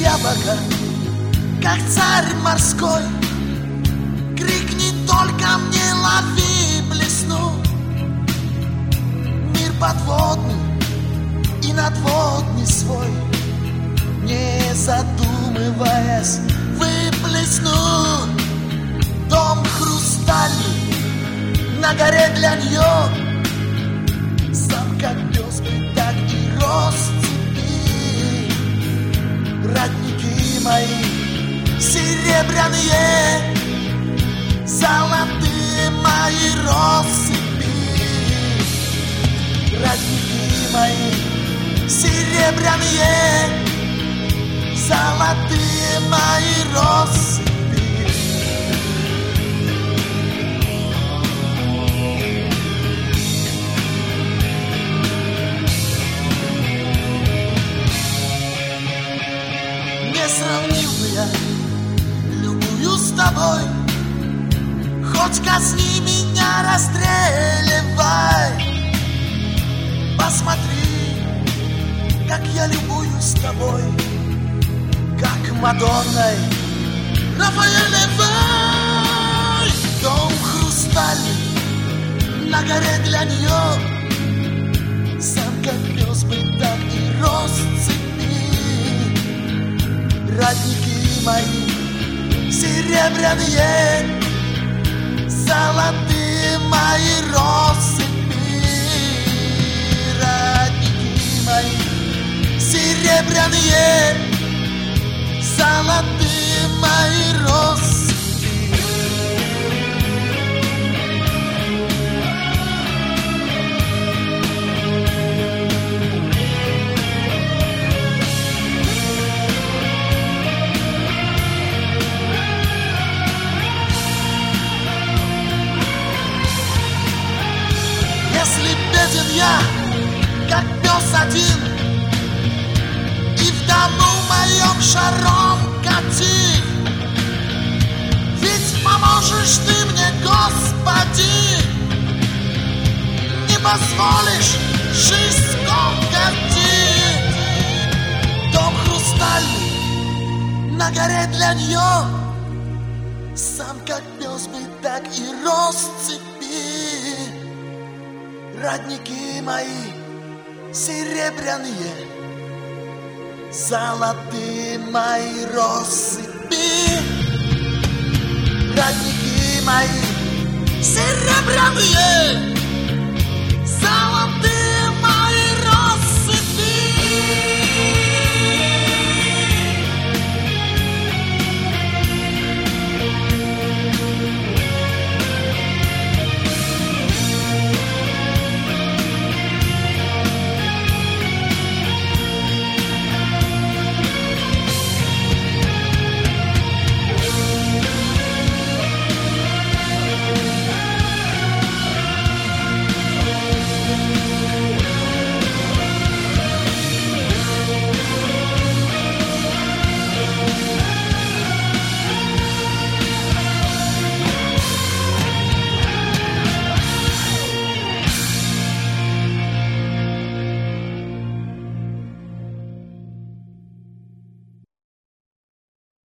я богат, как царь морской. Крикни только мне, лови, блесну. Мир подводный и надводный свой, не задумываясь, выплесну. Дом хрустальный на горе для нее, сам как пес, так и россыпи. Родники мои серебряные, золотые мои россыпи. Родники мои серебряные, золотые мои россыпи. Не сравнил бы я любую с тобой, хоть косни меня, расстреливай. Посмотри, как я любуюсь с тобой, как Мадонной Рафаэлевой. Дом хрустальный на горе для нее, сам как пес бы, так и россыпи. Родники мои серебряные, золотые мои россыпи. Родники мои серебряные, золотые мои россыпи. Если беден я, как пес один, и в дому моем шаром кати, ведь поможешь ты мне, Господи, не позволишь жизнь скукотить. Дом хрустальный на горе для нее, сам как пес бы, так и россыпи. Родники мои серебряные, золотые мои россыпи. Родники мои серебряные,